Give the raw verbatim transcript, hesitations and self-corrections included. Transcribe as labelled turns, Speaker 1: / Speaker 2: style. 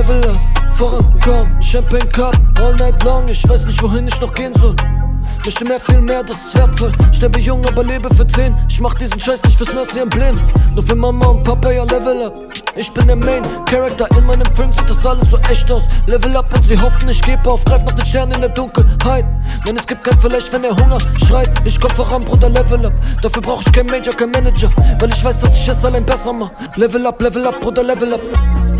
Speaker 1: Level up, vorankommen, Champagne Cup, all night long. Ich weiß nicht, wohin ich noch gehen soll. Möchte mehr, viel mehr, das ist wertvoll. Sterbe jung, aber lebe für zehn. Ich mach diesen Scheiß nicht fürs Mercy-Emblem, nur für Mama und Papa, ja Level up. Ich bin der Main Character, in meinem Film sieht das alles so echt aus. Level up und sie hoffen, ich gebe auf. Greif nach den Sternen in der Dunkelheit. Nein, es gibt kein Vielleicht, wenn der Hunger schreit. Ich komm voran, Bruder, Level up. Dafür brauch ich kein Major, kein Manager, weil ich weiß, dass ich es allein besser mach. Level up, Level up, Bruder, Level up.